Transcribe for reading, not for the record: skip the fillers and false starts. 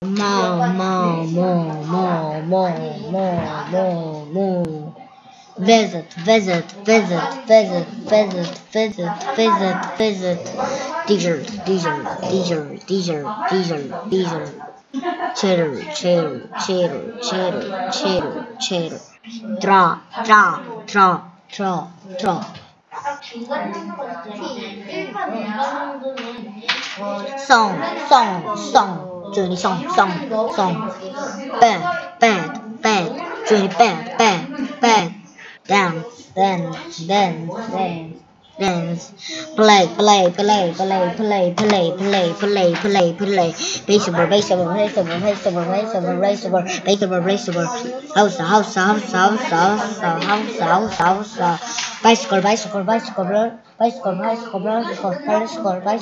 Moo, moo, moo, moo, moo, moo, moo, moo. Visit, visit, visit, visit, visit, visit, visit, visit. Desert, desert, desert, desert, desert, desert. Cheddar, cheddar, cheddar, cheddar, cheddar, cheddar. Draw, draw, draw, draw, draw. Song, song, song. Journey song, song, song. Bad, bad, bad. Journey bad, bad, bad. Dance, dance, dance, dance, dance. Play, play, play, play, play, play, play, play, play, play. Baseball, baseball, baseball, baseball, baseball, baseball, baseball, baseball. House, house, house, house, house, house, house, house. Bicycle, bicycle, bicycle, bicycle, bicycle, bicycle, bicycle, bicycle, bicycle.